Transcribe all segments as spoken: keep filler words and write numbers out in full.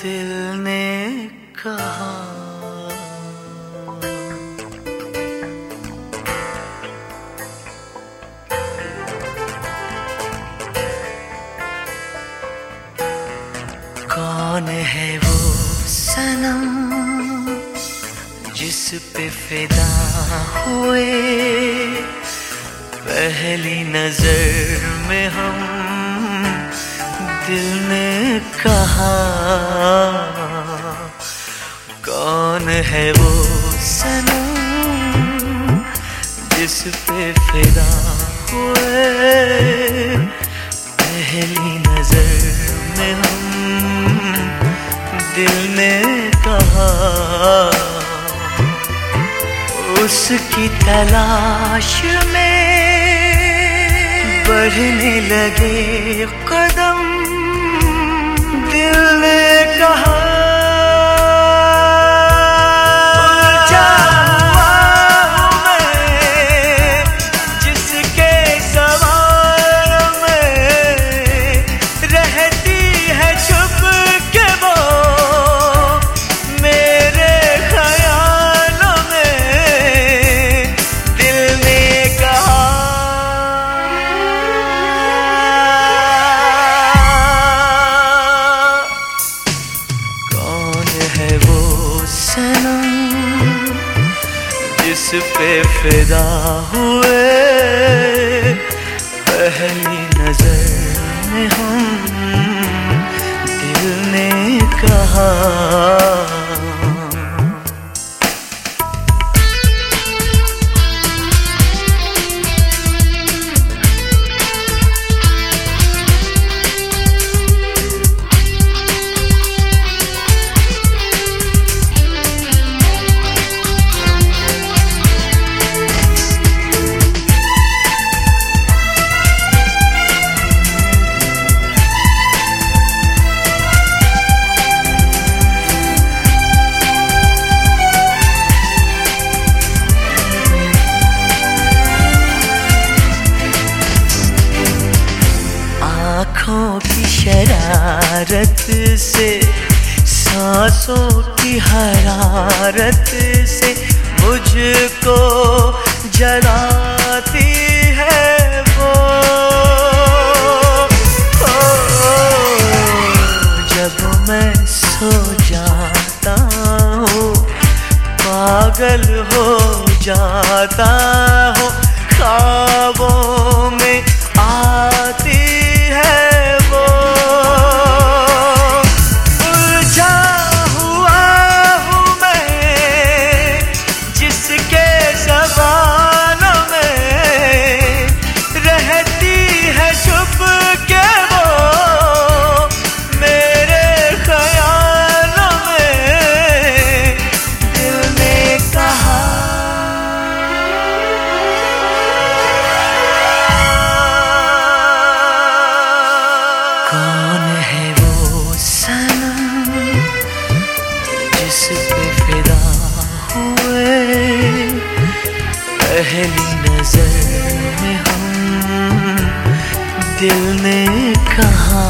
दिल ने कहा कौन है वो सनम जिस पे फिदा हुए पहली नजर में हम दिल ने कहा। कौन है वो सनम जिस पे फिदा हुए पहली नजर में हम दिल ने कहा। उसकी तलाश में बढ़ने लगे कदम दिल ने कहा। जिस पे फिदा हुए पहली नजर में हम दिल ने कहा। आँखों की शरारत से सांसों की हरारत से मुझको जलाती है वो। जब मैं सो जाता हूँ पागल हो जाता हूँ ख्वाबों में आती है वो। उलझा हुआ हूँ मैं जिसके सवालों में रहती है छुप के वो मेरे ख्यालों में दिल ने कहा। कौन है वो सनम जिस पे फिदा हुए पहली नजर में हम दिल ने कहा।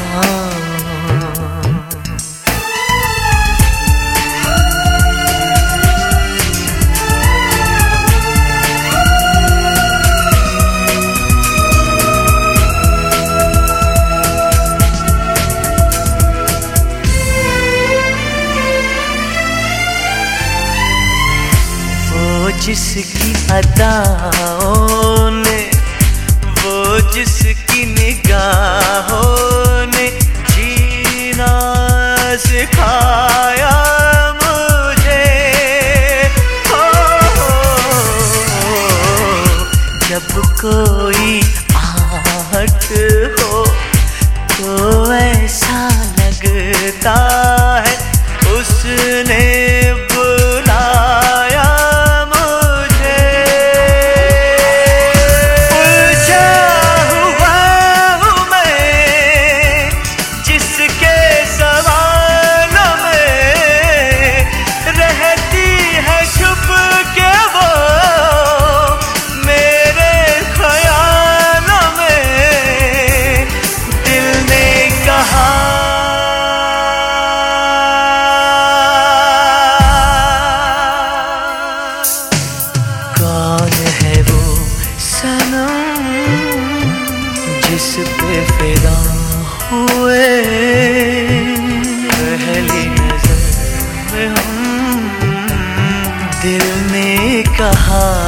जिसकी अदाओं ने वो जिसकी निगाहों ने जीना सिखाया मुझे। हो जब कोई आहट हो तो ऐसा लगता है उसने हुआ हाँ